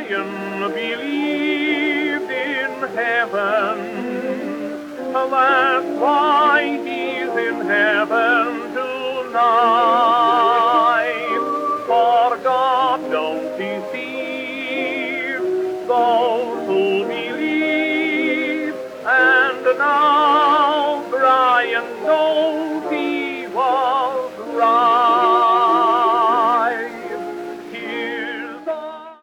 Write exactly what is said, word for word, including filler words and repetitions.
Brian believed in heaven. That's why he's in heaven tonight. For God don't deceive those who believe. And now Brian knows